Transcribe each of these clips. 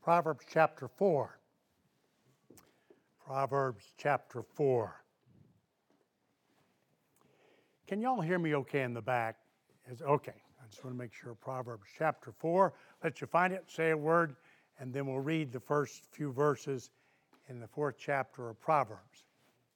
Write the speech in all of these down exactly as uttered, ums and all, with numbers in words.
Proverbs chapter four. Proverbs chapter four. Can y'all hear me okay in the back? Is okay. I just want to make sure. Proverbs chapter four. Let you find it, say a word, and then we'll read the first few verses in the fourth chapter of Proverbs.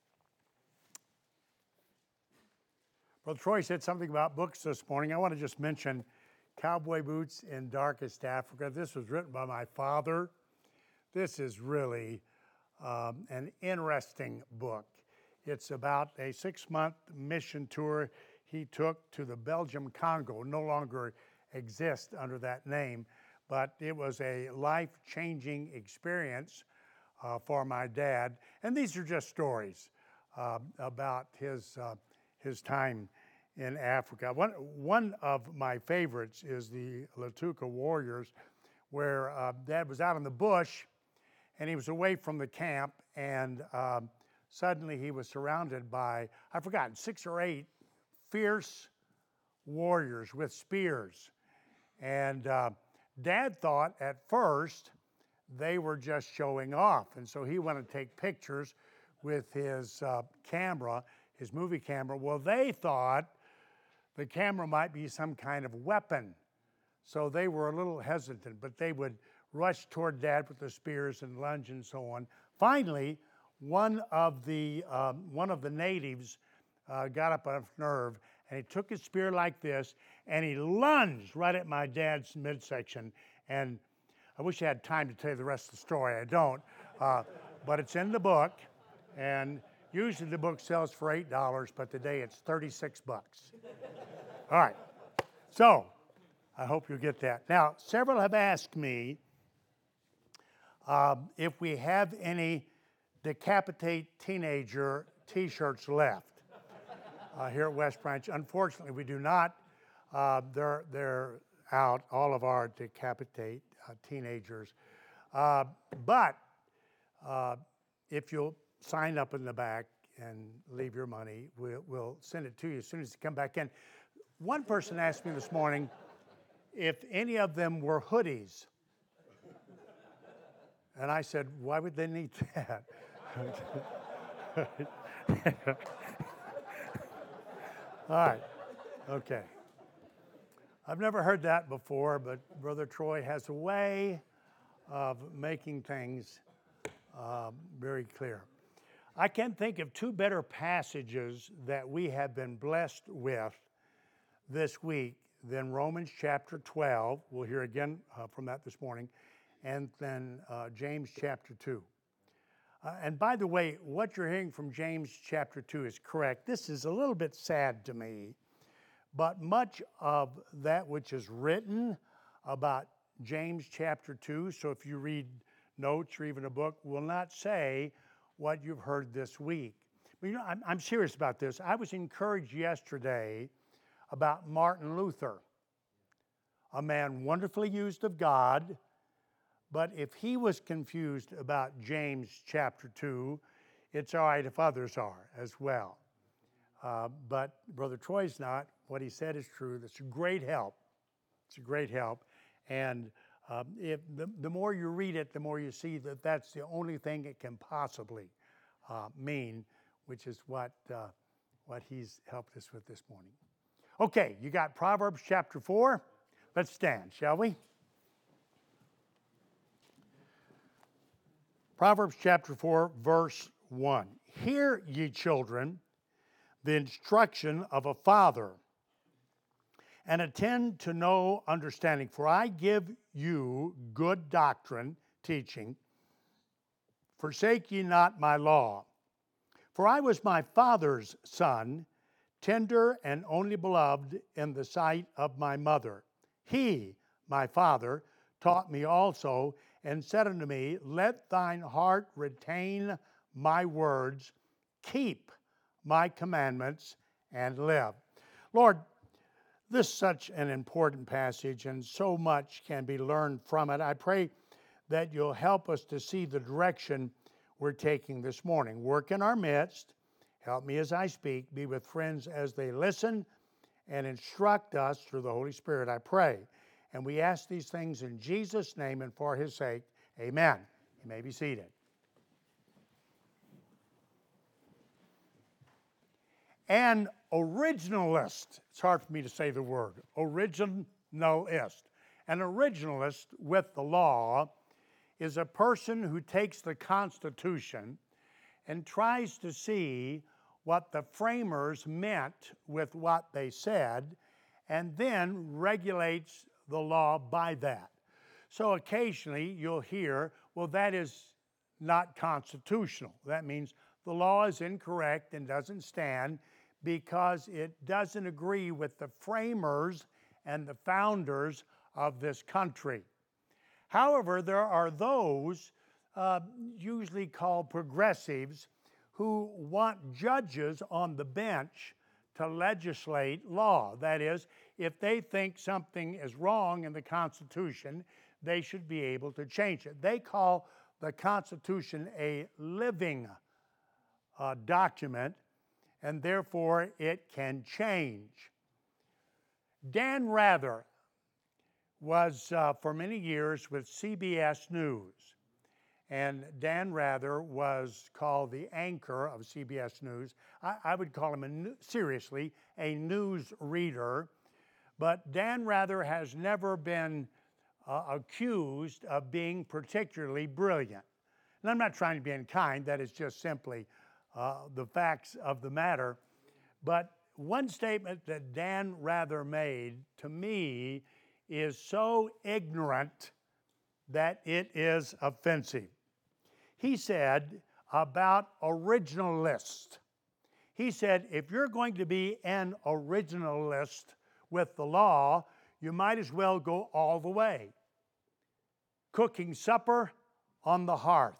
Brother Troy said something about books this morning. I want to just mention Cowboy Boots in Darkest Africa. This was written by my father. This is really um, an interesting book. It's about a six-month mission tour he took to the Belgium Congo. No longer exists under that name, but it was a life-changing experience uh, for my dad. And these are just stories uh, about his uh, his time in Africa. One one of my favorites is the Latuka Warriors, where uh, Dad was out in the bush, and he was away from the camp, and um, suddenly he was surrounded by, I've forgotten, six or eight fierce warriors with spears. And uh, Dad thought at first they were just showing off, and so he wanted to take pictures with his uh, camera, his movie camera. Well, they thought the camera might be some kind of weapon, so they were a little hesitant, but they would rush toward Dad with the spears and lunge and so on. Finally, one of the um, one of the natives uh, got up enough nerve, and he took his spear like this, and he lunged right at my dad's midsection. And I wish I had time to tell you the rest of the story. I don't, uh, but it's in the book, and usually the book sells for eight dollars, but today it's thirty-six bucks. All right, so I hope you get that. Now, several have asked me um, if we have any Decapitate Teenager t-shirts left uh, here at West Branch. Unfortunately, we do not. Uh, they're, they're out, all of our Decapitate uh, Teenagers. Uh, but uh, if you'll sign up in the back and leave your money, we'll, we'll send it to you as soon as you come back in. One person asked me this morning if any of them were hoodies. And I said, why would they need that? All right, okay. I've never heard that before, but Brother Troy has a way of making things uh, very clear. I can think of two better passages that we have been blessed with this week than Romans chapter twelve. We'll hear again uh, from that this morning. And then uh, James chapter two. Uh, and by the way, what you're hearing from James chapter two is correct. This is a little bit sad to me, but much of that which is written about James chapter two, so if you read notes or even a book, will not say what you've heard this week. But you know, I'm, I'm serious about this. I was encouraged yesterday about Martin Luther, a man wonderfully used of God. But if he was confused about James chapter two, it's all right if others are as well. Uh, but Brother Troy's not. What he said is true. That's a great help. It's a great help. And um, if the, the more you read it, the more you see that that's the only thing it can possibly uh, mean, which is what, uh, what he's helped us with this morning. Okay, you got Proverbs chapter four. Let's stand, shall we? Proverbs chapter four, verse one. Hear, ye children, the instruction of a father, and attend to no understanding. For I give you good doctrine, teaching. Forsake ye not my law. For I was my father's son, tender and only beloved in the sight of my mother. He, my father, taught me also, and said unto me, let thine heart retain my words, keep my commandments, and live. Lord, this is such an important passage, and so much can be learned from it. I pray that you'll help us to see the direction we're taking this morning. Work in our midst. Help me as I speak. Be with friends as they listen, and instruct us through the Holy Spirit, I pray. And we ask these things in Jesus' name and for his sake. Amen. You may be seated. An originalist, it's hard for me to say the word, originalist. An originalist with the law is a person who takes the Constitution and tries to see what the framers meant with what they said, and then regulates the law by that. So occasionally you'll hear, well, that is not constitutional. That means the law is incorrect and doesn't stand because it doesn't agree with the framers and the founders of this country. However, there are those, uh, usually called progressives, who want judges on the bench to legislate law. That is, if they think something is wrong in the Constitution, they should be able to change it. They call the Constitution a living uh, document, and therefore it can change. Dan Rather was uh, for many years with C B S News, and Dan Rather was called the anchor of C B S News. I, I would call him, a, seriously, a news reader, but Dan Rather has never been uh, accused of being particularly brilliant. And I'm not trying to be unkind, that is just simply uh, the facts of the matter. But one statement that Dan Rather made to me is so ignorant that it is offensive. He said about originalist, he said, if you're going to be an originalist with the law, you might as well go all the way. Cooking supper on the hearth,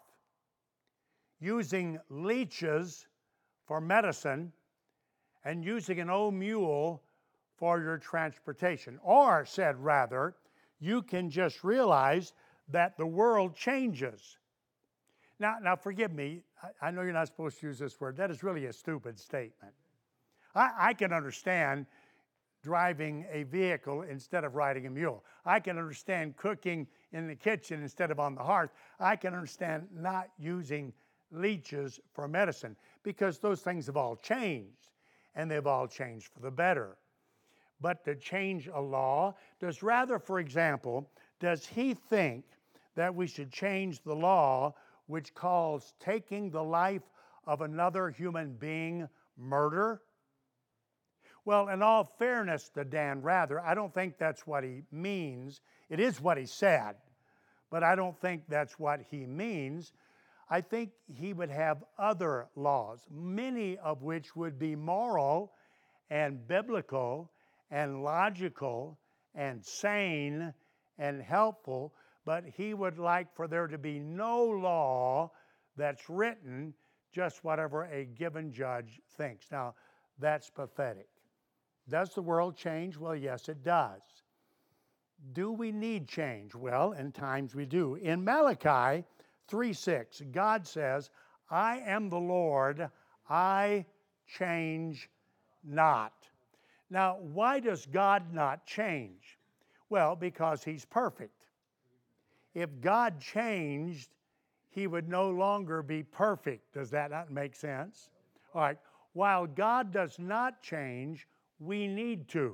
using leeches for medicine, and using an old mule for your transportation. Or, said Rather, you can just realize that the world changes. Now, now forgive me, I, I know you're not supposed to use this word. That is really a stupid statement. I, I can understand driving a vehicle instead of riding a mule. I can understand cooking in the kitchen instead of on the hearth. I can understand not using leeches for medicine because those things have all changed, and they've all changed for the better. But to change a law, does Rather, for example, does he think that we should change the law which calls taking the life of another human being murder? Well, in all fairness to Dan Rather, I don't think that's what he means. It is what he said, but I don't think that's what he means. I think he would have other laws, many of which would be moral and biblical and logical and sane and helpful, but he would like for there to be no law that's written just whatever a given judge thinks. Now, that's pathetic. Does the world change? Well, yes, it does. Do we need change? Well, in times we do. In Malachi three six, God says, I am the Lord, I change not. Now, why does God not change? Well, because he's perfect. If God changed, he would no longer be perfect. Does that not make sense? All right. While God does not change, we need to.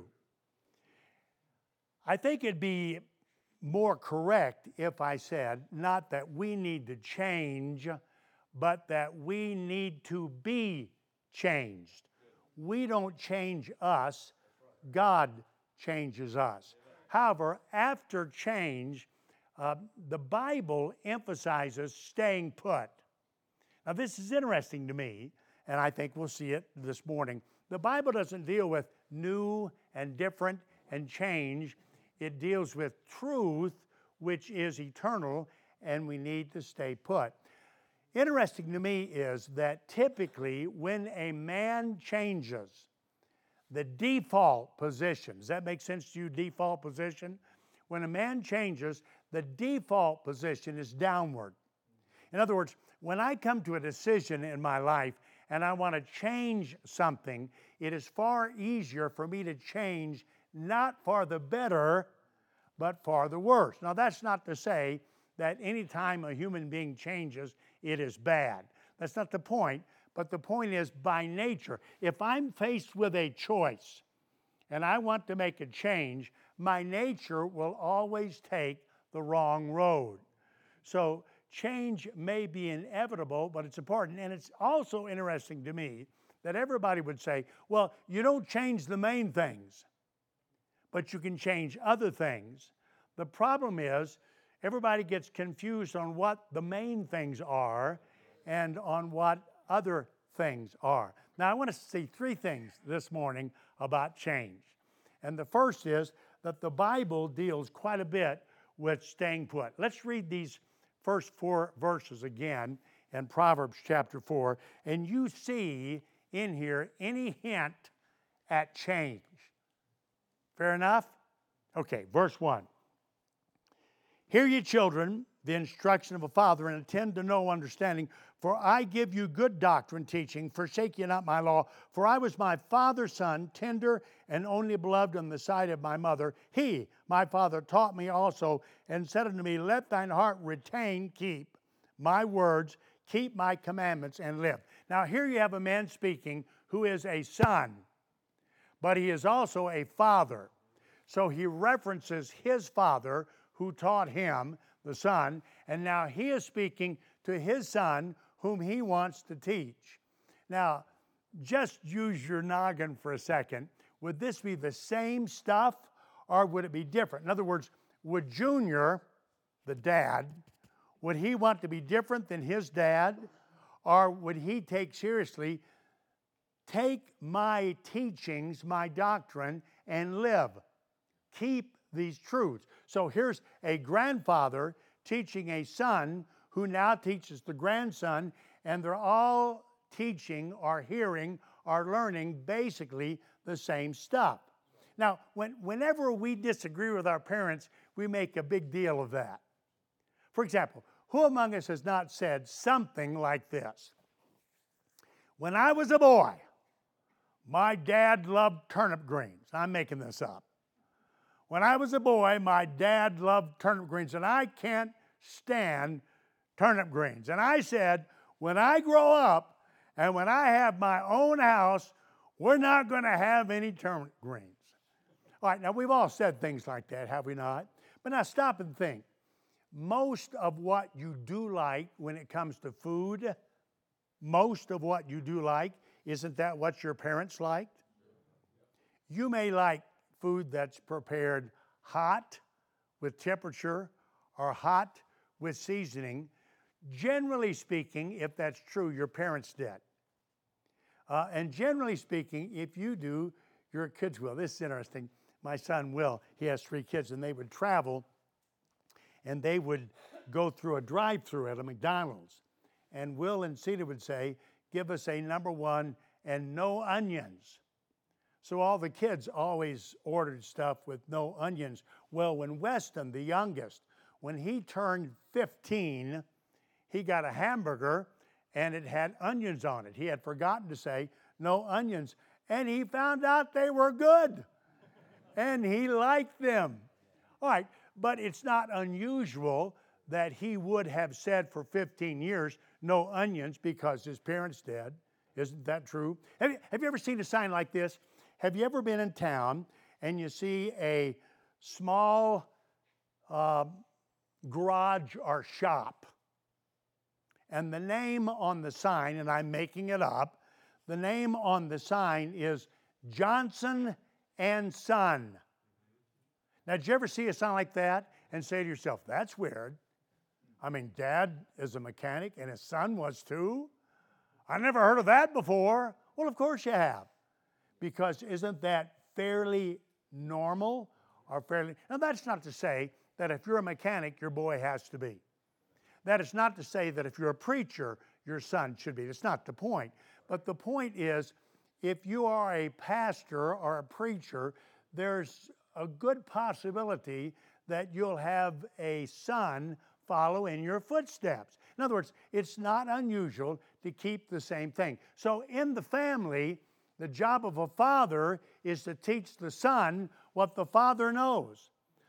I think it'd be more correct if I said not that we need to change, but that we need to be changed. We don't change us, God changes us. However, after change, uh, the Bible emphasizes staying put. Now, this is interesting to me, and I think we'll see it this morning. The Bible doesn't deal with new and different and change. It deals with truth, which is eternal, and we need to stay put. Interesting to me is that typically when a man changes, the default position, does that make sense to you, default position? When a man changes, the default position is downward. In other words, when I come to a decision in my life and I want to change something, it is far easier for me to change not for the better, but for the worse. Now, that's not to say that any time a human being changes, it is bad. That's not the point, but the point is by nature. If I'm faced with a choice and I want to make a change, my nature will always take the wrong road. So change may be inevitable, but it's important. And it's also interesting to me that everybody would say, well, you don't change the main things, but you can change other things. The problem is everybody gets confused on what the main things are and on what other things are. Now, I want to see three things this morning about change. And the first is that the Bible deals quite a bit with staying put. Let's read these first four verses again in Proverbs chapter four, and you see in here any hint at change. Fair enough? Okay, verse one. Hear ye, children, the instruction of a father, and attend to no understanding. For I give you good doctrine teaching, forsake ye not my law. For I was my father's son, tender and only beloved in the sight of my mother. He, my father, taught me also, and said unto me, let thine heart retain, keep my words, keep my commandments, and live. Now here you have a man speaking who is a son, but he is also a father. So he references his father who taught him, the son, and now he is speaking to his son whom he wants to teach. Now, just use your noggin for a second. Would this be the same stuff or would it be different? In other words, would Junior, the dad, would he want to be different than his dad, or would he take seriously, take my teachings, my doctrine, and live? Keep these truths. So here's a grandfather teaching a son who now teaches the grandson, and they're all teaching or hearing or learning basically the same stuff. Now, when, whenever we disagree with our parents, we make a big deal of that. For example, who among us has not said something like this? When I was a boy, my dad loved turnip greens. I'm making this up. When I was a boy, my dad loved turnip greens, and I can't stand turnip greens. And I said, when I grow up and when I have my own house, we're not going to have any turnip greens. All right, now we've all said things like that, have we not? But now stop and think. Most of what you do like when it comes to food, most of what you do like, isn't that what your parents liked? You may like food that's prepared hot with temperature or hot with seasoning. Generally speaking, if that's true, your parents did. Uh, and generally speaking, if you do, your kids will. This is interesting. My son Will, he has three kids, and they would travel, and they would go through a drive-through at a McDonald's. And Will and Cena would say, give us a number one and no onions. So all the kids always ordered stuff with no onions. Well, when Weston, the youngest, when he turned fifteen, he got a hamburger and it had onions on it. He had forgotten to say no onions, and he found out they were good, and he liked them. All right, but it's not unusual that he would have said for fifteen years no onions because his parents did. Isn't that true? Have you, have you ever seen a sign like this? Have you ever been in town and you see a small uh, garage or shop, and the name on the sign, and I'm making it up, the name on the sign is Johnson and Son. Now, did you ever see a sign like that and say to yourself, that's weird? I mean, Dad is a mechanic and his son was too? I never heard of that before. Well, of course you have. Because isn't that fairly normal or fairly... Now, that's not to say that if you're a mechanic, your boy has to be. That is not to say that if you're a preacher, your son should be. That's not the point. But the point is, if you are a pastor or a preacher, there's a good possibility that you'll have a son follow in your footsteps. In other words, it's not unusual to keep the same thing. So in the family, the job of a father is to teach the son what the father knows.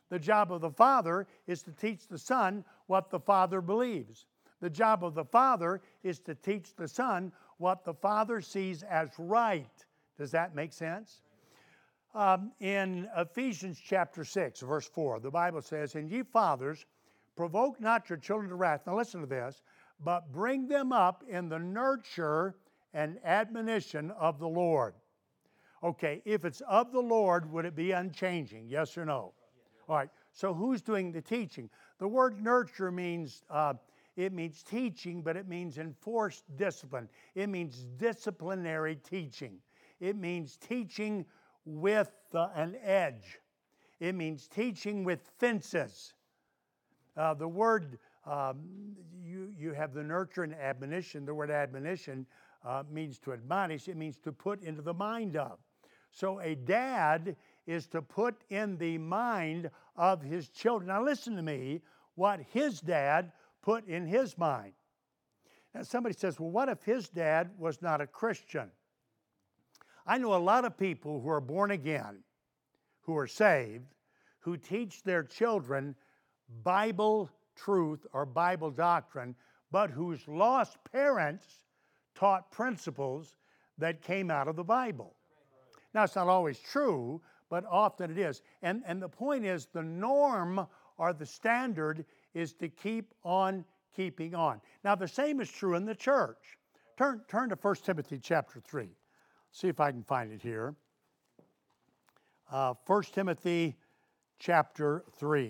The job of the father is to teach the son what the father believes. The job of the father is to teach the son what the father sees as right. Does that make sense? Um, in Ephesians chapter six, verse four, the Bible says, "And ye fathers, provoke not your children to wrath." Now listen to this. "But bring them up in the nurture and admonition of the Lord." Okay, if it's of the Lord, would it be unchanging? Yes or no? All right, so who's doing the teaching? The word nurture means, uh, it means teaching, but it means enforced discipline. It means disciplinary teaching. It means teaching with uh, an edge. It means teaching with fences. Uh, the word, um, you, you have the nurture and admonition. The word admonition uh, means to admonish. It means to put into the mind of. So a dad is to put in the mind of his children. Now listen to me, what his dad put in his mind. Now somebody says, well, what if his dad was not a Christian? I know a lot of people who are born again, who are saved, who teach their children Bible truth or Bible doctrine, but whose lost parents taught principles that came out of the Bible. Now, it's not always true, but often it is. And, and the point is, the norm or the standard is to keep on keeping on. Now, the same is true in the church. Turn, turn to First Timothy chapter three. See if I can find it here. Uh, First Timothy chapter three.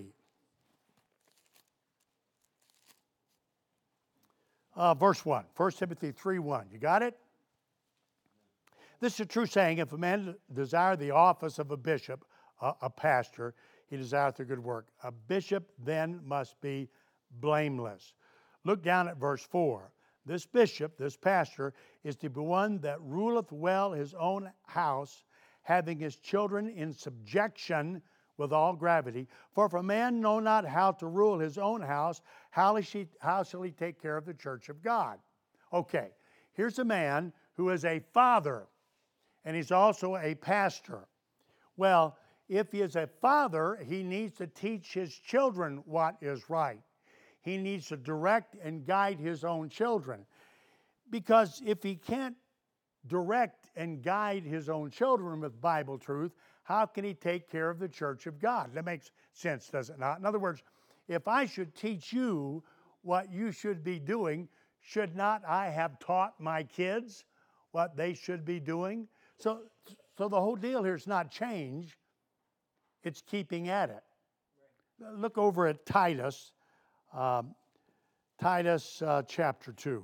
Uh, verse one. First Timothy three one. You got it? This is a true saying. If a man desire the office of a bishop, a, a pastor, he desireth the good work. A bishop then must be blameless. Look down at verse four. This bishop, this pastor, is to be one that ruleth well his own house, having his children in subjection with all gravity. For if a man know not how to rule his own house, how, is he, how shall he take care of the church of God? Okay, here's a man who is a father, and he's also a pastor. Well, if he is a father, he needs to teach his children what is right. He needs to direct and guide his own children. Because if he can't direct and guide his own children with Bible truth, how can he take care of the church of God? That makes sense, does it not? In other words, if I should teach you what you should be doing, should not I have taught my kids what they should be doing? So, so the whole deal here is not change, it's keeping at it. Right. Look over at Titus, um, Titus uh, chapter two.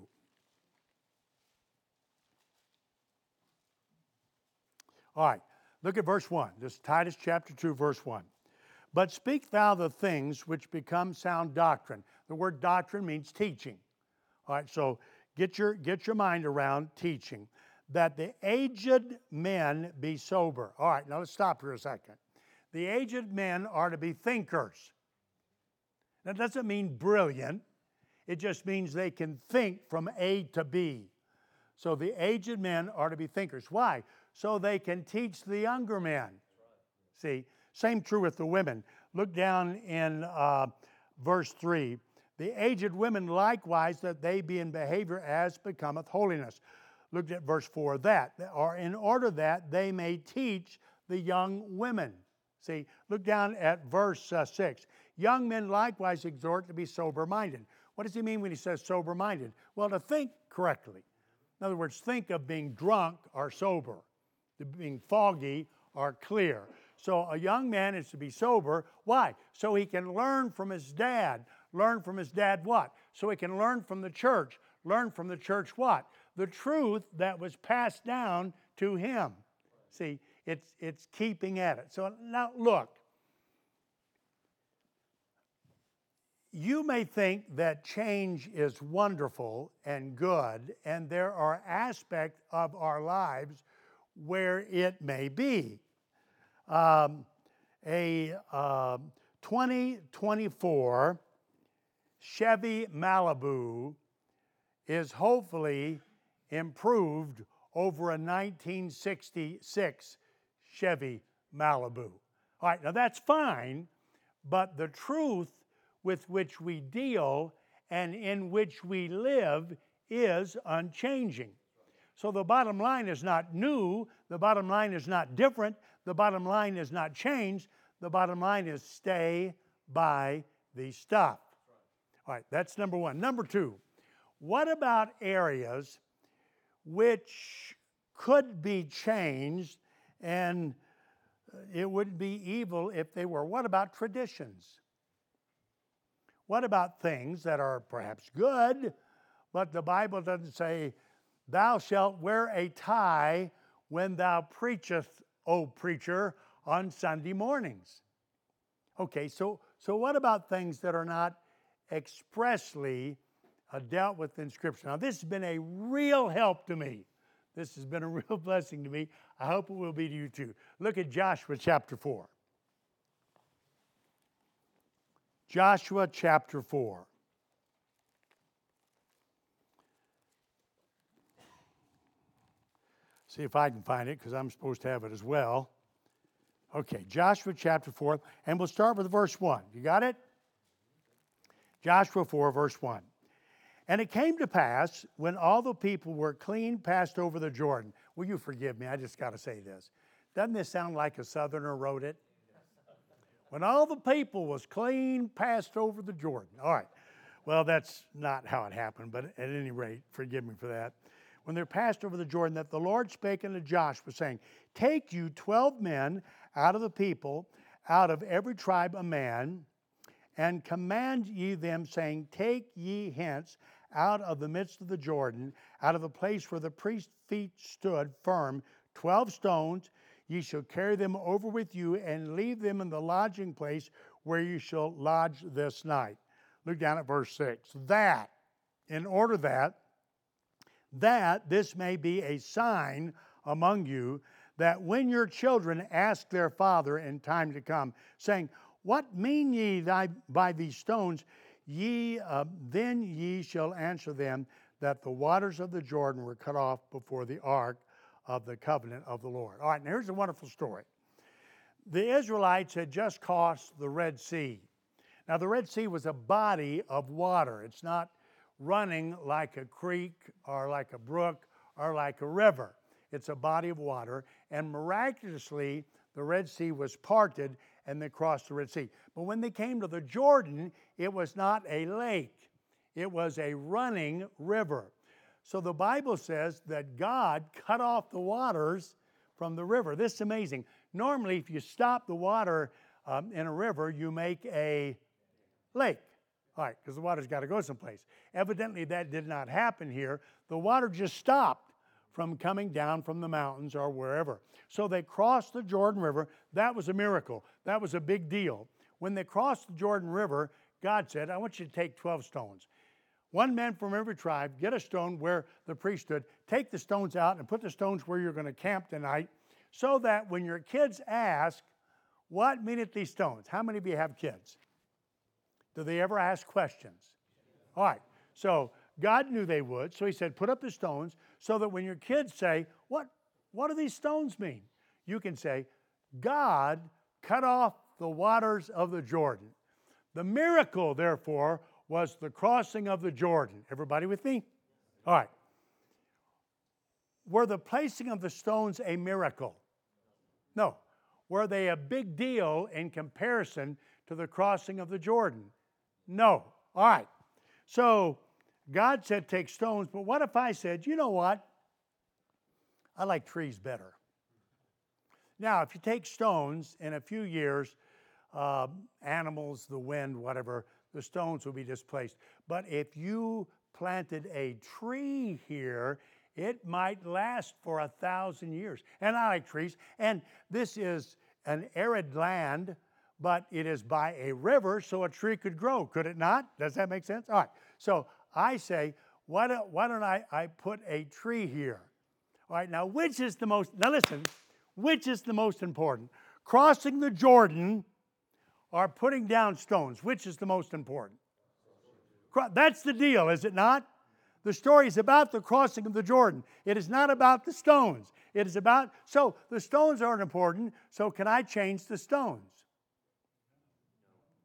All right, look at verse one. This is Titus chapter two, verse one. But speak thou the things which become sound doctrine. The word doctrine means teaching. All right, so get your, get your mind around teaching. That the aged men be sober. All right, now let's stop here a second. The aged men are to be thinkers. That doesn't mean brilliant. It just means they can think from A to B. So the aged men are to be thinkers. Why? So they can teach the younger men. See, same true with the women. Look down in uh, verse three. The aged women likewise, that they be in behavior as becometh holiness. Look at verse four, that, or in order that they may teach the young women. See, look down at verse uh, six. Young men likewise exhort to be sober-minded. What does he mean when he says sober-minded? Well, to think correctly. In other words, think of being drunk or sober, to being foggy or clear. So a young man is to be sober. Why? So he can learn from his dad. Learn from his dad what? So he can learn from the church. Learn from the church what? The truth that was passed down to him. See, it's, it's keeping at it. So now look, you may think that change is wonderful and good, and there are aspects of our lives where it may be. Um, a uh, twenty twenty-four Chevy Malibu is hopefully improved over a nineteen sixty-six Chevy Malibu. All right, now that's fine, but the truth with which we deal and in which we live is unchanging. So the bottom line is not new, the bottom line is not different, the bottom line is not changed, the bottom line is stay by the stuff. All right, that's number one. Number two, what about areas which could be changed and it wouldn't be evil if they were? What about traditions? What about things that are perhaps good, but the Bible doesn't say, thou shalt wear a tie when thou preachest, O preacher, on Sunday mornings? Okay, so, so what about things that are not expressly uh, dealt with in Scripture? Now, this has been a real help to me. This has been a real blessing to me. I hope it will be to you too. Look at Joshua chapter four. Joshua chapter four. See if I can find it, because I'm supposed to have it as well. Okay, Joshua chapter four, and we'll start with verse one. You got it? Joshua four, verse one. And it came to pass, when all the people were clean passed over the Jordan. Will you forgive me? I just got to say this. Doesn't this sound like a Southerner wrote it? When all the people was clean passed over the Jordan. All right. Well, that's not how it happened, but at any rate, forgive me for that. When they're passed over the Jordan, that the Lord spake unto Joshua, saying, take you twelve men out of the people, out of every tribe a man, and command ye them, saying, take ye hence out of the midst of the Jordan, out of the place where the priest's feet stood firm, twelve stones. Ye shall carry them over with you, and leave them in the lodging place where you shall lodge this night. Look down at verse six. That, in order that, that this may be a sign among you, that when your children ask their father in time to come, saying, what mean ye thy, by these stones? Ye uh, then ye shall answer them, that the waters of the Jordan were cut off before the ark of the covenant of the Lord. All right, now here's a wonderful story. The Israelites had just crossed the Red Sea. Now, the Red Sea was a body of water. It's not running like a creek or like a brook or like a river. It's a body of water, and miraculously, the Red Sea was parted, and they crossed the Red Sea. But when they came to the Jordan, it was not a lake. It was a running river. So the Bible says that God cut off the waters from the river. This is amazing. Normally, if you stop the water um, in a river, you make a lake. All right, because the water's got to go someplace. Evidently, that did not happen here. The water just stopped from coming down from the mountains or wherever. So they crossed the Jordan River. That was a miracle. That was a big deal. When they crossed the Jordan River, God said, I want you to take twelve stones. One man from every tribe, get a stone where the priest stood, take the stones out and put the stones where you're going to camp tonight, so that when your kids ask, what meaneth these stones? How many of you have kids? Do they ever ask questions? All right, so God knew they would, so he said, put up the stones so that when your kids say, what, what do these stones mean? You can say, God cut off the waters of the Jordan. The miracle, therefore, was the crossing of the Jordan. Everybody with me? All right. Were the placing of the stones a miracle? No. Were they a big deal in comparison to the crossing of the Jordan? No. All right. So God said take stones, but what if I said, you know what? I like trees better. Now, if you take stones, in a few years, uh, animals, the wind, whatever, the stones will be displaced. But if you planted a tree here, it might last for a thousand years. And I like trees. And this is an arid land, but it is by a river, so a tree could grow, could it not? Does that make sense? All right. So I say, why don't, why don't I, I put a tree here? All right, now which is the most, now listen, which is the most important? Crossing the Jordan or putting down stones? Which is the most important? That's the deal, is it not? The story is about the crossing of the Jordan. It is not about the stones. It is about, so the stones aren't important, so can I change the stones?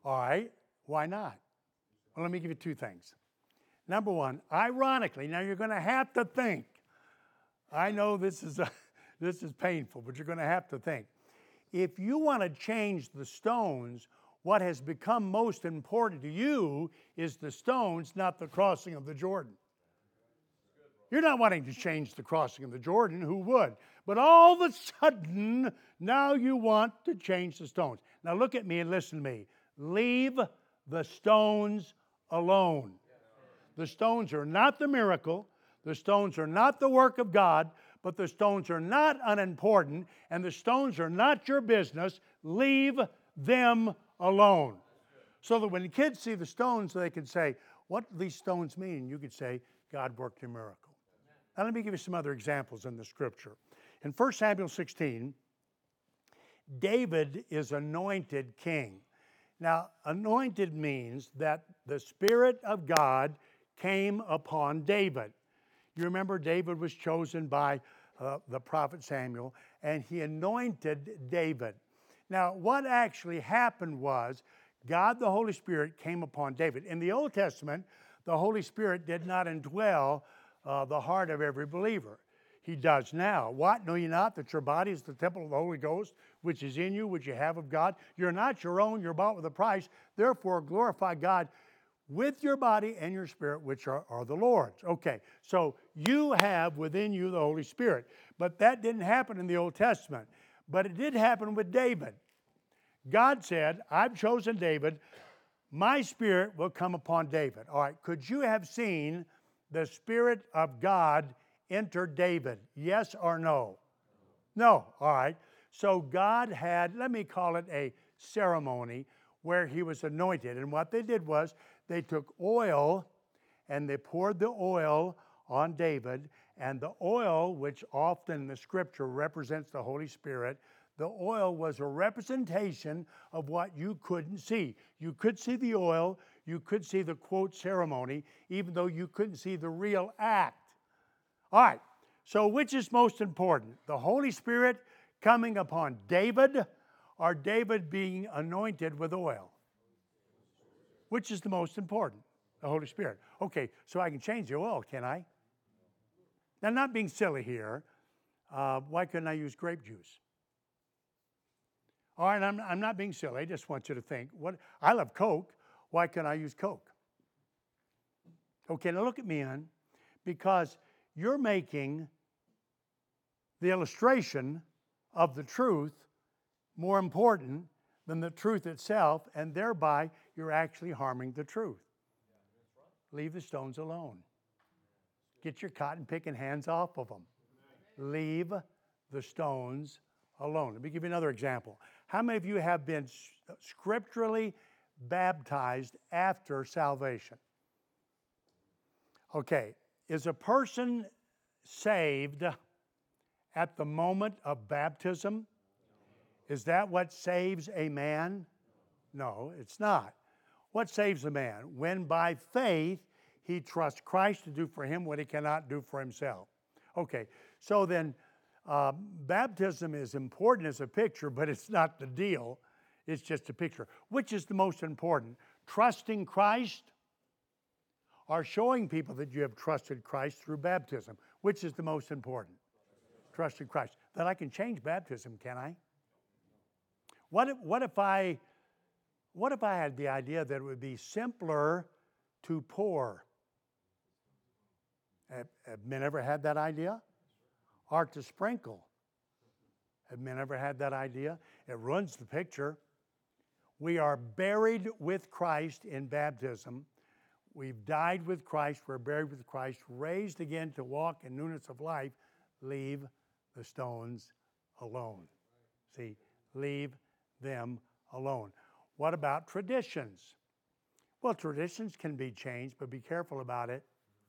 All right, why not? Well, let me give you two things. Number one, ironically, now you're going to have to think. I know this is, a, this is painful, but you're going to have to think. If you want to change the stones, what has become most important to you is the stones, not the crossing of the Jordan. You're not wanting to change the crossing of the Jordan, who would? But all of a sudden, now you want to change the stones. Now look at me and listen to me. Leave the stones alone. The stones are not the miracle. The stones are not the work of God, but the stones are not unimportant, and the stones are not your business. Leave them alone. So that when the kids see the stones, they can say, what do these stones mean? You could say, God worked a miracle. Now let me give you some other examples in the scripture. In First Samuel sixteen, David is anointed king. Now, anointed means that the Spirit of God came upon David. You remember David was chosen by uh, the prophet Samuel, and he anointed David. Now, what actually happened was God the Holy Spirit came upon David. In the Old Testament, the Holy Spirit did not indwell uh, the heart of every believer. He does now. What? Know ye not that your body is the temple of the Holy Ghost, which is in you, which you have of God? You're not your own, you're bought with a price. Therefore, glorify God with your body and your spirit, which are, are the Lord's. Okay, so you have within you the Holy Spirit. But that didn't happen in the Old Testament. But it did happen with David. God said, I've chosen David. My Spirit will come upon David. All right, could you have seen the Spirit of God enter David? Yes or no? No. All right. So God had, let me call it a ceremony where he was anointed. And what they did was they took oil and they poured the oil on David. And the oil, which often in the scripture represents the Holy Spirit, the oil was a representation of what you couldn't see. You could see the oil, you could see the quote ceremony, even though you couldn't see the real act. All right, so which is most important? The Holy Spirit coming upon David or David being anointed with oil? Which is the most important? The Holy Spirit. Okay, so I can change the oil, can I? Now, not being silly here, uh, why couldn't I use grape juice? All right, I'm, I'm not being silly. I just want you to think. What I love Coke. Why can't I use Coke? Okay, now look at me, hon, because you're making the illustration of the truth more important than the truth itself, and thereby you're actually harming the truth. Leave the stones alone. Get your cotton picking hands off of them. Leave the stones alone. Let me give you another example. How many of you have been scripturally baptized after salvation? Okay, is a person saved at the moment of baptism? Is that what saves a man? No, it's not. What saves a man? When by faith he trusts Christ to do for him what he cannot do for himself. Okay, so then uh, baptism is important as a picture, but it's not the deal. It's just a picture. Which is the most important? Trusting Christ or showing people that you have trusted Christ through baptism? Which is the most important? Trusting Christ. Then I can change baptism, can I? What if, what if I, what if I had the idea that it would be simpler to pour? Have, have men ever had that idea? Or to sprinkle? Have men ever had that idea? It ruins the picture. We are buried with Christ in baptism. We've died with Christ. We're buried with Christ, raised again to walk in newness of life. Leave the stones alone. See, leave them alone. What about traditions? Well, traditions can be changed, but be careful about it.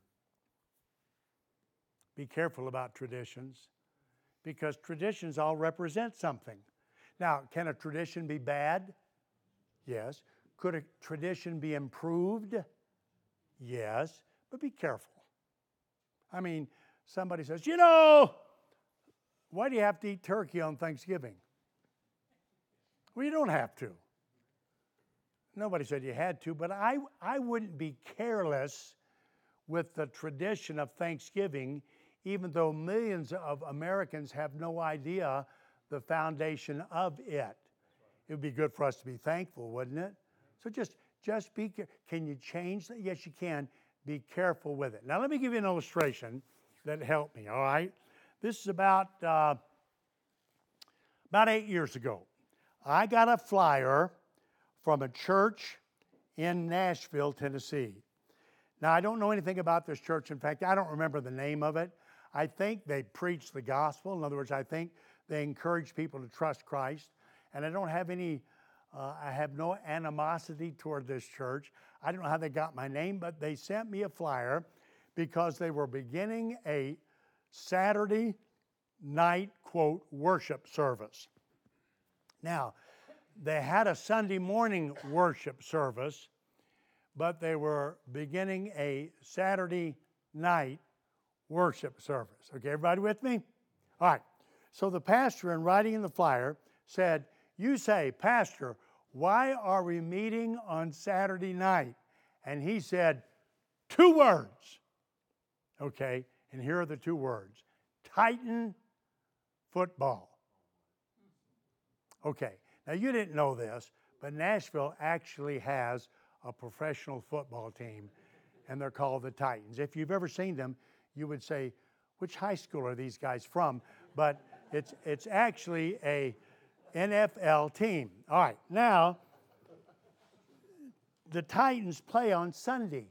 Be careful about traditions, because traditions all represent something. Now, can a tradition be bad? Yes. Could a tradition be improved? Yes, but be careful. I mean, somebody says, you know, why do you have to eat turkey on Thanksgiving? Well, you don't have to. nobody said you had to, but I, I wouldn't be careless with the tradition of Thanksgiving, even though millions of Americans have no idea the foundation of it. It would be good for us to be thankful, wouldn't it? So just, just be, can you change that? Yes, you can. Be careful with it. Now, let me give you an illustration that helped me, all right? This is about, uh, about eight years ago. I got a flyer from a church in Nashville, Tennessee. Now, I don't know anything about this church. In fact, I don't remember the name of it. I think they preach the gospel. In other words, I think they encourage people to trust Christ. And I don't have any, uh, I have no animosity toward this church. I don't know how they got my name, but they sent me a flyer because they were beginning a Saturday night, quote, worship service. Now, they had a Sunday morning worship service, but they were beginning a Saturday night worship service. Okay, everybody with me? All right. So the pastor, in writing in the flyer, said, you say, Pastor, why are we meeting on Saturday night? And he said, two words. Okay, and here are the two words. Titan football. Okay, now you didn't know this, but Nashville actually has a professional football team, and they're called the Titans. If you've ever seen them, you would say, which high school are these guys from? But it's it's actually a N F L team. All right, now, the Titans play on Sunday.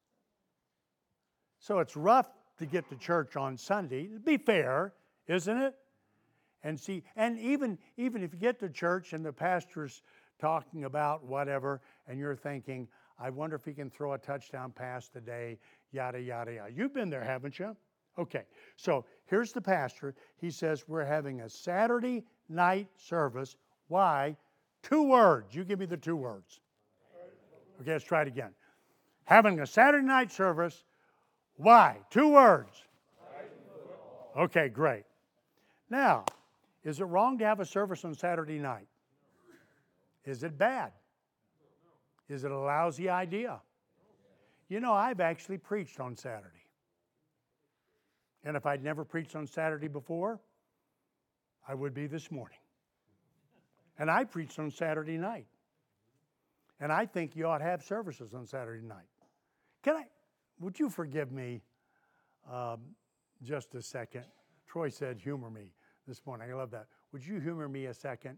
So it's rough to get to church on Sunday. Be fair, isn't it? And see, and even, even if you get to church and the pastor's talking about whatever, and you're thinking, I wonder if he can throw a touchdown pass today, yada, yada, yada. You've been there, haven't you? Okay, so here's the pastor. He says, we're having a Saturday night service. Why? Two words. You give me the two words. Okay, let's try it again. Having a Saturday night service. Why? Two words. Okay, great. Now, is it wrong to have a service on Saturday night? Is it bad? Is it a lousy idea? You know, I've actually preached on Saturday. And if I'd never preached on Saturday before, I would be this morning. And I preached on Saturday night. And I think you ought to have services on Saturday night. Can I, would you forgive me um, just a second? Troy said, humor me this morning. I love that. Would you humor me a second?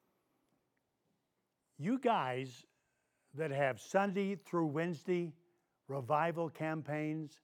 You guys that have Sunday through Wednesday revival campaigns,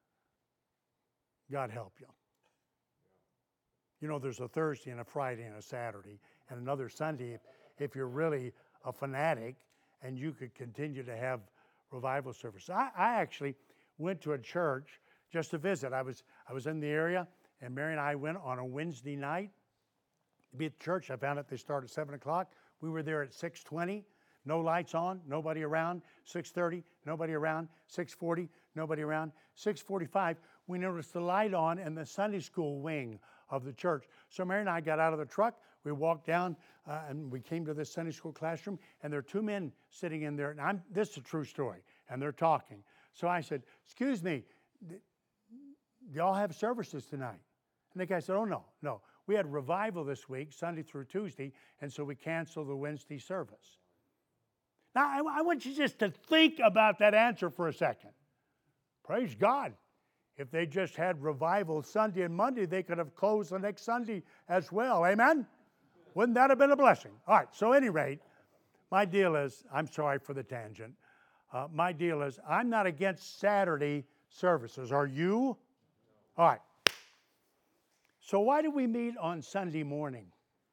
God help you. You know, there's a Thursday and a Friday and a Saturday and another Sunday if, if you're really a fanatic and you could continue to have revival service. I, I actually went to a church just to visit. I was I was in the area, and Mary and I went on a Wednesday night to be at the church. I found out they start at seven o'clock. We were there at six twenty. No lights on, nobody around. six thirty, nobody around. six forty, nobody around. six forty-five, we noticed the light on in the Sunday school wing of the church. So Mary and I got out of the truck. We walked down uh, and we came to this Sunday school classroom, and there are two men sitting in there. And I'm, this is a true story, and they're talking. So I said, excuse me, do y'all have services tonight? And the guy said, oh, no, no. We had revival this week, Sunday through Tuesday, and so we canceled the Wednesday service. Now, I, I want you just to think about that answer for a second. Praise God. If they just had revival Sunday and Monday, they could have closed the next Sunday as well. Amen? Wouldn't that have been a blessing? All right, so at any rate, my deal is, I'm sorry for the tangent. Uh, my deal is, I'm not against Saturday services. Are you? All right. So why do we meet on Sunday morning?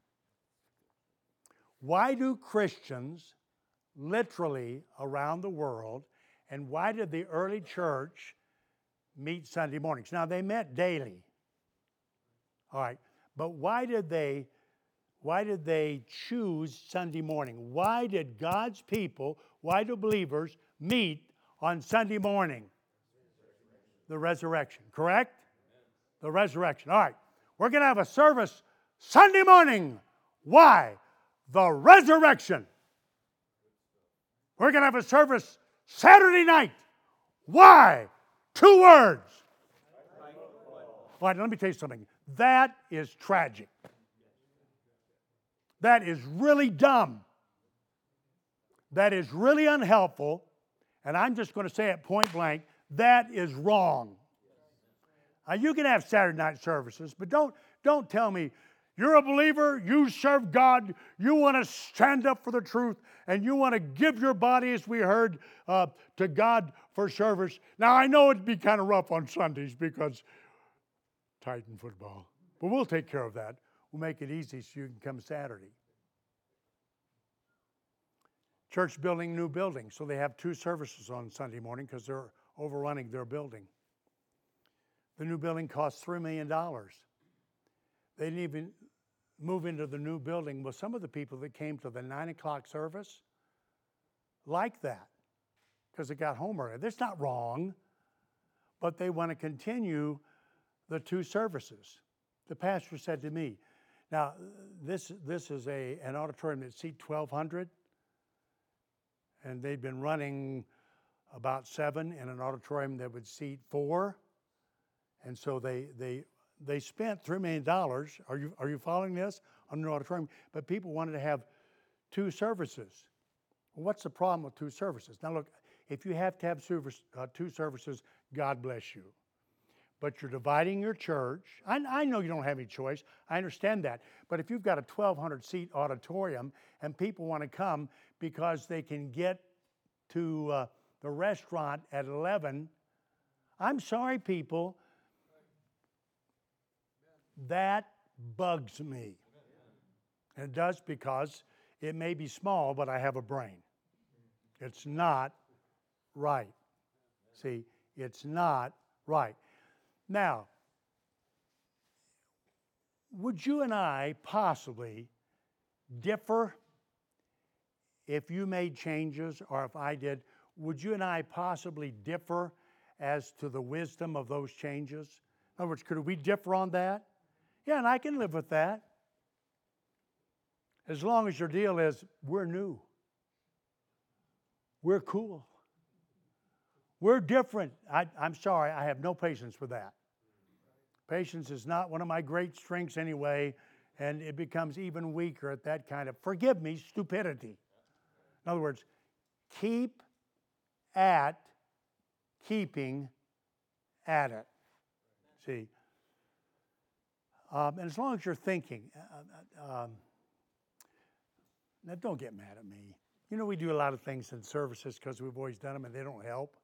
Why do Christians literally around the world, and why did the early church meet Sunday mornings? Now, they met daily. All right. But why did they why did they choose Sunday morning? Why did God's people, why do believers meet on Sunday morning? The resurrection, correct? The resurrection. All right. We're going to have a service Sunday morning. Why? The resurrection. We're going to have a service Saturday night. Why? Two words. All right, let me tell you something. That is tragic. That is really dumb. That is really unhelpful. And I'm just going to say it point blank, that is wrong. Now, you can have Saturday night services, but don't, don't tell me you're a believer, you serve God, you want to stand up for the truth, and you want to give your body, as we heard, uh, to God for service. Now, I know it'd be kind of rough on Sundays because Titan football, but we'll take care of that. We'll make it easy so you can come Saturday. Church building new building, so they have two services on Sunday morning because they're overrunning their building. The new building costs three million dollars. They didn't even move into the new building. Well, some of the people that came to the nine o'clock service like that because they got home early. That's not wrong, but they want to continue the two services. The pastor said to me, now, this, this is a, an auditorium that seats twelve hundred, and they've been running about seven in an auditorium that would seat four. And so they they they spent three million dollars. Are you are you following this? On an auditorium, but people wanted to have two services. Well, what's the problem with two services? Now look, if you have to have service, uh, two services, God bless you. But you're dividing your church. I, I know you don't have any choice. I understand that. But if you've got a twelve hundred seat auditorium and people want to come because they can get to uh, the restaurant at eleven, I'm sorry, people. That bugs me. And it does because it may be small, but I have a brain. It's not right. See, it's not right. Now, would you and I possibly differ if you made changes or if I did? Would you and I possibly differ as to the wisdom of those changes? In other words, could we differ on that? Yeah, and I can live with that. As long as your deal is, we're new. We're cool. We're different. I, I'm sorry, I have no patience with that. Patience is not one of my great strengths anyway, and it becomes even weaker at that kind of, forgive me, stupidity. In other words, keep at keeping at it. See? Um, and as long as you're thinking, uh, um, now don't get mad at me. You know, we do a lot of things in services because we've always done them and they don't help.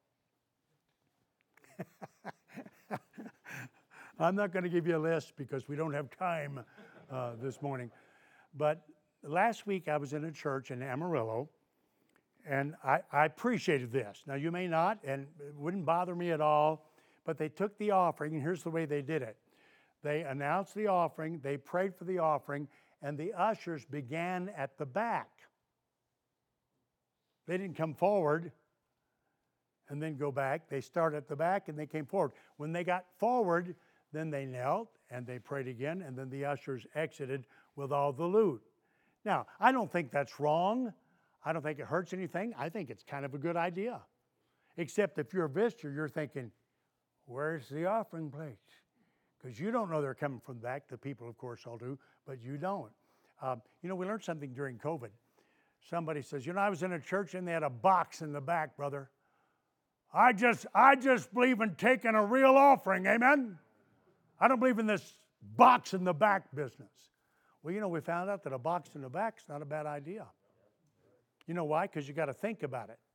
I'm not going to give you a list because we don't have time uh, this morning. But last week I was in a church in Amarillo, and I, I appreciated this. Now, you may not, and it wouldn't bother me at all, but they took the offering, and here's the way they did it. They announced the offering, they prayed for the offering, and the ushers began at the back. They didn't come forward and then go back. They started at the back and they came forward. When they got forward, then they knelt and they prayed again, and then the ushers exited with all the loot. Now, I don't think that's wrong. I don't think it hurts anything. I think it's kind of a good idea. Except if you're a visitor, you're thinking, where's the offering plate? Because you don't know they're coming from the back. The people, of course, all do, but you don't. Um, you know, we learned something during COVID. Somebody says, you know, I was in a church and they had a box in the back, brother. I just, I just believe in taking a real offering, amen? I don't believe in this box in the back business. Well, you know, we found out that a box in the back is not a bad idea. You know why? Because you got to think about it.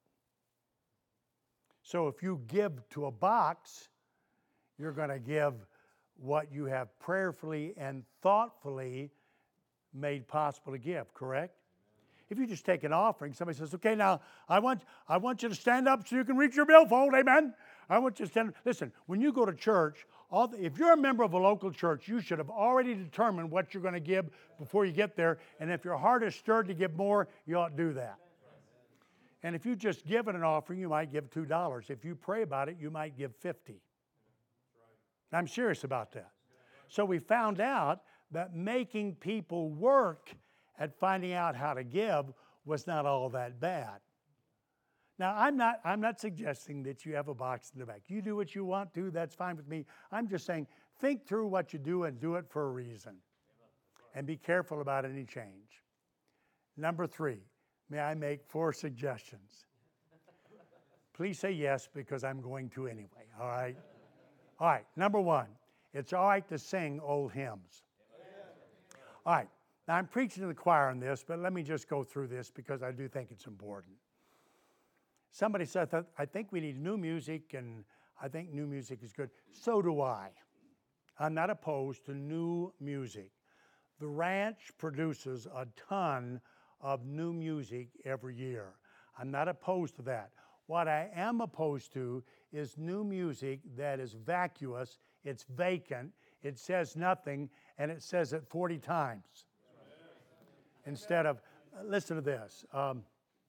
So if you give to a box, you're going to give what you have prayerfully and thoughtfully made possible to give, correct? If you just take an offering, somebody says, okay, now I want I want you to stand up so you can reach your billfold, amen? I want you to stand. Listen, when you go to church, all the, if you're a member of a local church, you should have already determined what you're going to give before you get there. And if your heart is stirred to give more, you ought to do that. And if you just give it an offering, you might give two dollars. If you pray about it, you might give fifty. I'm serious about that. So we found out that making people work at finding out how to give was not all that bad. Now, I'm not, I'm not suggesting that you have a box in the back. You do what you want to, that's fine with me. I'm just saying, think through what you do and do it for a reason. And be careful about any change. Number three, may I make four suggestions? Please say yes, because I'm going to anyway, all right? All right, number one, it's all right to sing old hymns. All right, now I'm preaching to the choir on this, but let me just go through this because I do think it's important. Somebody said that I think we need new music, and I think new music is good. So do I. I'm not opposed to new music. The ranch produces a ton of new music every year. I'm not opposed to that. What I am opposed to is new music that is vacuous, it's vacant, it says nothing, and it says it forty times. Instead of, listen to this. Um,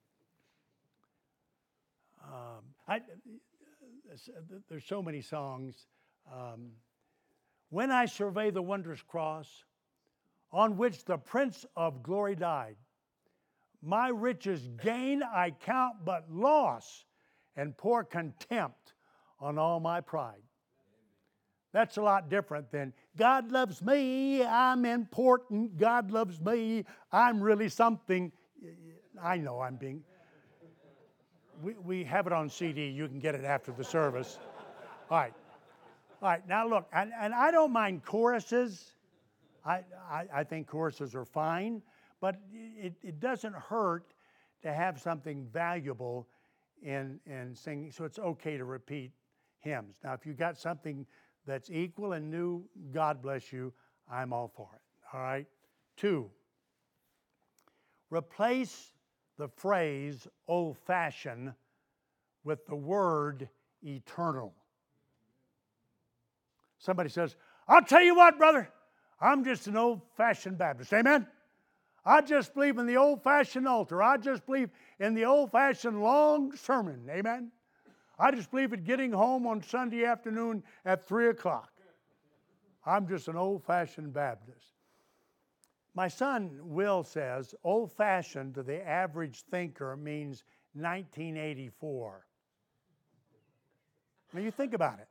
um, I, there's so many songs. Um, when I survey the wondrous cross on which the Prince of Glory died, my riches gain I count but loss, and pour contempt on all my pride. That's a lot different than, God loves me, I'm important, God loves me, I'm really something. I know I'm being, we, we have it on C D, you can get it after the service. All right, all right, now look, and, and I don't mind choruses. I, I, I think choruses are fine, but it, it doesn't hurt to have something valuable in, in singing, so it's okay to repeat hymns. Now, if you got something that's equal and new, God bless you, I'm all for it, all right? Two, replace the phrase old-fashioned with the word eternal. Somebody says, I'll tell you what, brother, I'm just an old-fashioned Baptist, amen? I just believe in the old-fashioned altar. I just believe in the old-fashioned long sermon, amen? I just believe in getting home on Sunday afternoon at three o'clock. I'm just an old-fashioned Baptist. My son, Will, says old-fashioned to the average thinker means nineteen eighty-four. Now, you think about it.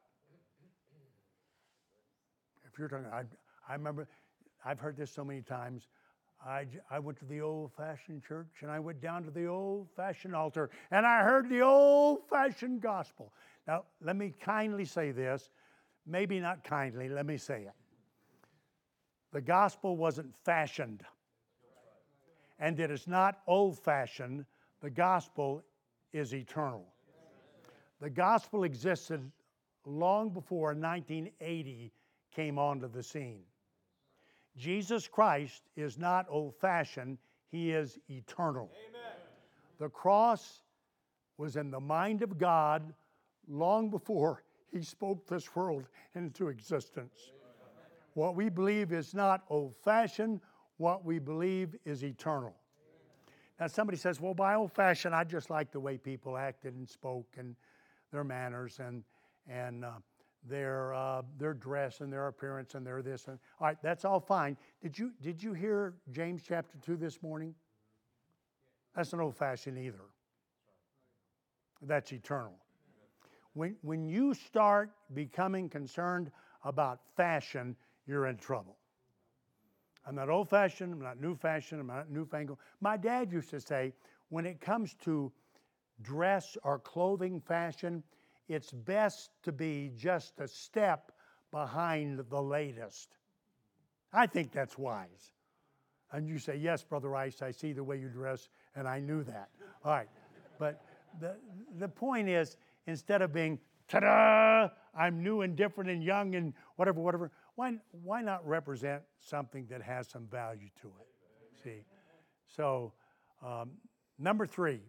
If you're talking, I, I remember, I've heard this so many times. I, I went to the old-fashioned church, and I went down to the old-fashioned altar, and I heard the old-fashioned gospel. Now, let me kindly say this. Maybe not kindly, let me say it. The gospel wasn't fashioned, and it is not old-fashioned. The gospel is eternal. The gospel existed long before nineteen eighty came onto the scene. Jesus Christ is not old-fashioned, he is eternal. Amen. The cross was in the mind of God long before he spoke this world into existence. Amen. What we believe is not old-fashioned, what we believe is eternal. Amen. Now somebody says, well, by old-fashioned, I just like the way people acted and spoke and their manners and, and uh, their uh, their dress and their appearance and their this and all right, that's all fine. Did you did you hear James chapter two this morning? That's not old-fashioned either. That's eternal. When when you start becoming concerned about fashion, you're in trouble. I'm not old-fashioned, I'm not new-fashioned, I'm not newfangled. My dad used to say, when it comes to dress or clothing fashion, it's best to be just a step behind the latest. I think that's wise. And you say, yes, Brother Rice, I see the way you dress, and I knew that. All right. But the, the point is, instead of being, ta-da, I'm new and different and young and whatever, whatever, why, why not represent something that has some value to it? See? So, um, number three,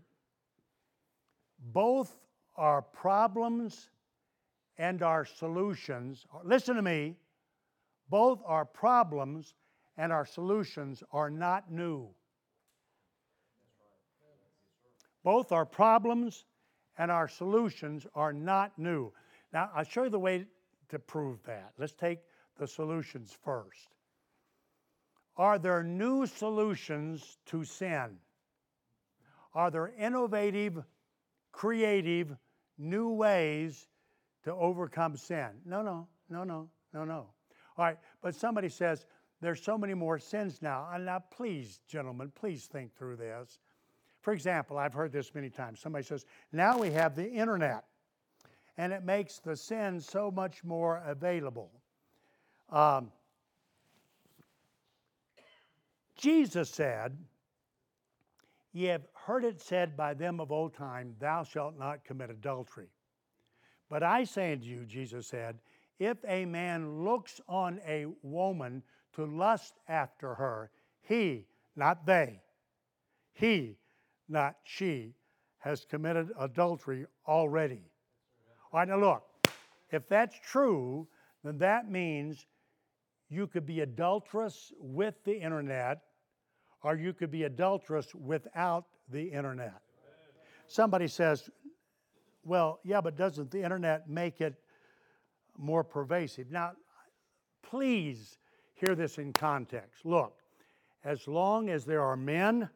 both our problems and our solutions, listen to me, both our problems and our solutions are not new. Both our problems and our solutions are not new. Now, I'll show you the way to prove that. Let's take the solutions first. Are there new solutions to sin? Are there innovative creative, new ways to overcome sin. No, no, no, no, no, no. All right, but somebody says, there's so many more sins now. And now, please, gentlemen, please think through this. For example, I've heard this many times. Somebody says, now we have the internet, and it makes the sin so much more available. Um, Jesus said, ye have heard it said by them of old time, thou shalt not commit adultery. But I say unto you, Jesus said, if a man looks on a woman to lust after her, he, not they, he, not she, has committed adultery already. All right, now look, if that's true, then that means you could be adulterous with the internet, or you could be adulterous without the internet. Somebody says, well, yeah, but doesn't the internet make it more pervasive? Now, please hear this in context. Look, as long as there are men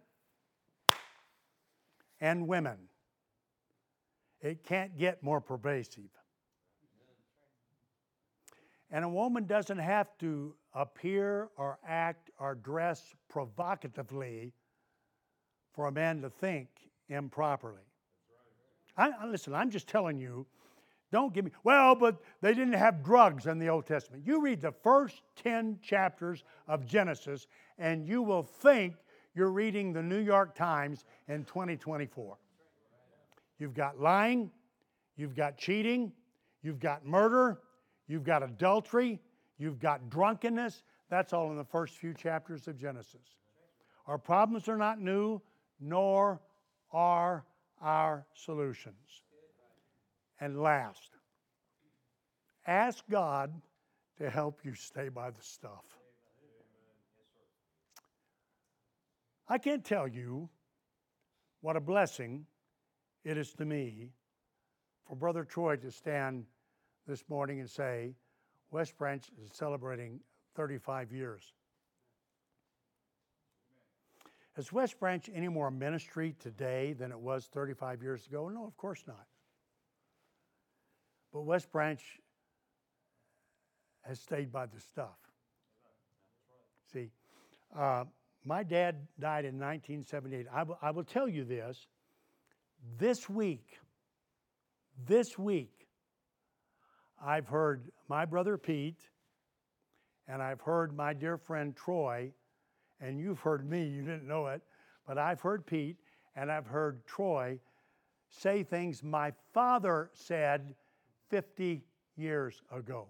and women, it can't get more pervasive. And a woman doesn't have to appear or act or dress provocatively for a man to think improperly. I, I, listen, I'm just telling you, don't give me, well, but they didn't have drugs in the Old Testament. You read the first ten chapters of Genesis, and you will think you're reading the New York Times in twenty twenty-four. You've got lying, you've got cheating, you've got murder, you've got adultery, you've got drunkenness. That's all in the first few chapters of Genesis. Our problems are not new, nor are our solutions. And last, ask God to help you stay by the stuff. I can't tell you what a blessing it is to me for Brother Troy to stand this morning and say, West Branch is celebrating thirty-five years. Is West Branch any more ministry today than it was thirty-five years ago? No, of course not. But West Branch has stayed by the stuff. See, uh, my dad died in nineteen seventy-eight. I, w- I will tell you this. This week, this week, I've heard my brother Pete, and I've heard my dear friend Troy, and you've heard me, you didn't know it, but I've heard Pete, and I've heard Troy say things my father said fifty years ago.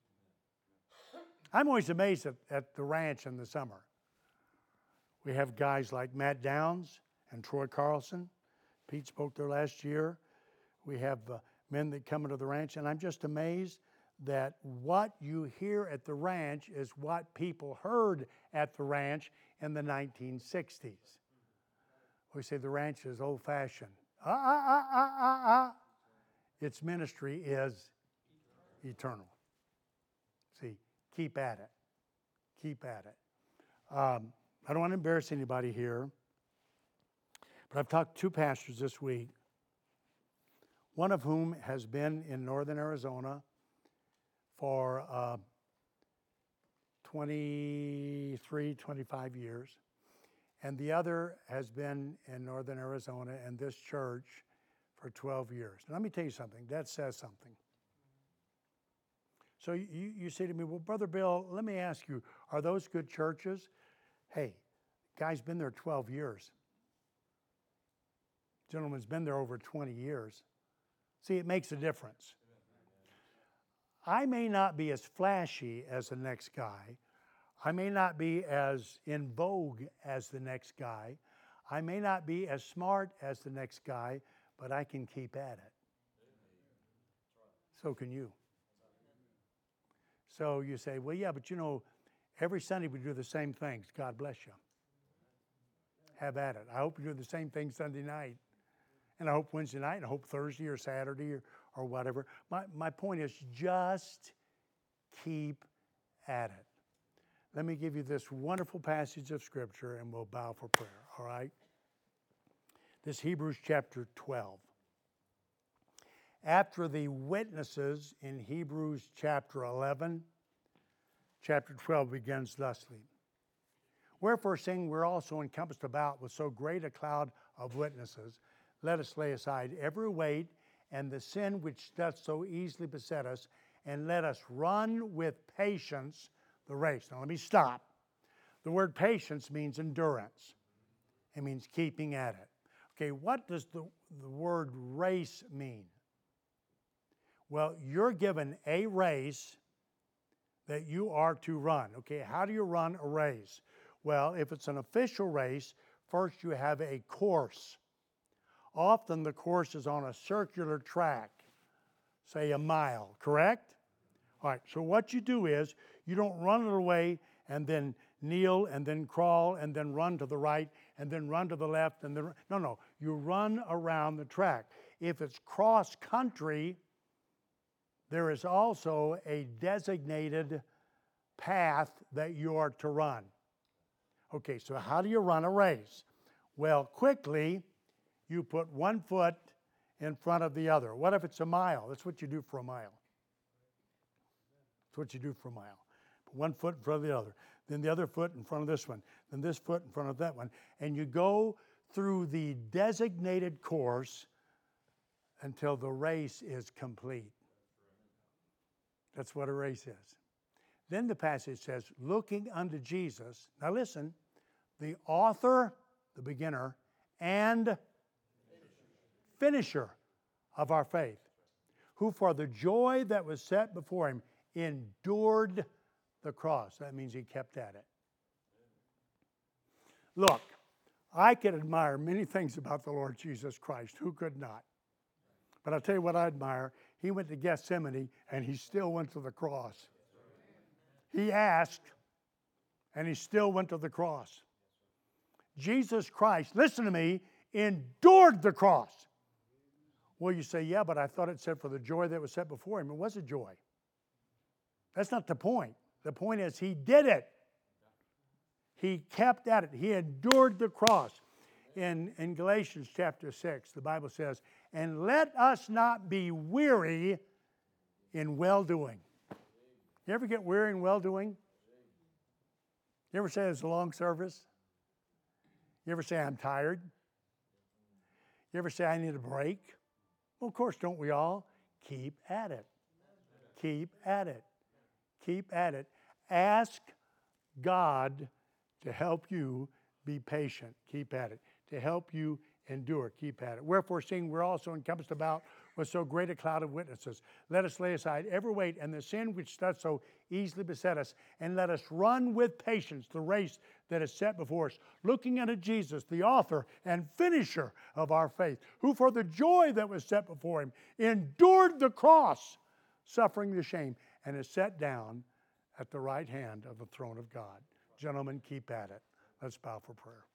I'm always amazed at, at the ranch in the summer. We have guys like Matt Downs and Troy Carlson. Pete spoke there last year. We have uh, men that come into the ranch, and I'm just amazed that what you hear at the ranch is what people heard at the ranch in the nineteen sixties. We say the ranch is old-fashioned. Ah, ah, ah, ah, ah, ah. Its ministry is eternal. See, keep at it. Keep at it. Um, I don't want to embarrass anybody here, but I've talked to two pastors this week, one of whom has been in northern Arizona for uh, twenty-three, twenty-five years, and the other has been in northern Arizona and this church for twelve years. And let me tell you something, that says something. So you, you say to me, well, Brother Bill, let me ask you, are those good churches? Hey, guy's been there twelve years. Gentleman's been there over twenty years. See, it makes a difference. I may not be as flashy as the next guy. I may not be as in vogue as the next guy. I may not be as smart as the next guy, but I can keep at it. So can you. So you say, well, yeah, but you know, every Sunday we do the same things. God bless you. Have at it. I hope you do the same thing Sunday night. And I hope Wednesday night, and I hope Thursday or Saturday or, or whatever. My, my point is just keep at it. Let me give you this wonderful passage of Scripture and we'll bow for prayer, all right? This Hebrews chapter twelve. after the witnesses in Hebrews chapter eleven, chapter twelve begins thusly. Wherefore, seeing we're also encompassed about with so great a cloud of witnesses, let us lay aside every weight and the sin which doth so easily beset us, and let us run with patience the race. Now let me stop. The word patience means endurance. It means keeping at it. Okay, what does the, the word race mean? Well, you're given a race that you are to run. Okay, how do you run a race? Well, if it's an official race, first you have a course. Often the course is on a circular track, say a mile, correct? All right, so what you do is you don't run it away and then kneel and then crawl and then run to the right and then run to the left and then, no, no, you run around the track. If it's cross country, there is also a designated path that you are to run. Okay, so how do you run a race? Well, quickly, you put one foot in front of the other. What if it's a mile? That's what you do for a mile. That's what you do for a mile. Put one foot in front of the other. Then the other foot in front of this one. Then this foot in front of that one. And you go through the designated course until the race is complete. That's what a race is. Then the passage says, looking unto Jesus. Now listen, the author, the beginner, and finisher of our faith, who for the joy that was set before him endured the cross. That means he kept at it. Look, I could admire many things about the Lord Jesus Christ. Who could not? But I'll tell you what I admire. He went to Gethsemane and he still went to the cross. He asked, and he still went to the cross. Jesus Christ, listen to me, endured the cross. Well, you say, yeah, but I thought it said for the joy that was set before him. It was a joy. That's not the point. The point is he did it. He kept at it. He endured the cross. In, in Galatians chapter six, the Bible says, and let us not be weary in well-doing. You ever get weary in well-doing? You ever say it's a long service? You ever say I'm tired? You ever say I need a break? Well, of course, don't we all? Keep at it. Keep at it. Keep at it. Ask God to help you be patient. Keep at it. To help you endure. Keep at it. Wherefore, seeing we're also encompassed about with so great a cloud of witnesses, let us lay aside every weight and the sin which doth so easily beset us, and let us run with patience the race that is set before us, looking unto Jesus, the author and finisher of our faith, who for the joy that was set before him endured the cross, suffering the shame, and is set down at the right hand of the throne of God. Gentlemen, keep at it. Let's bow for prayer.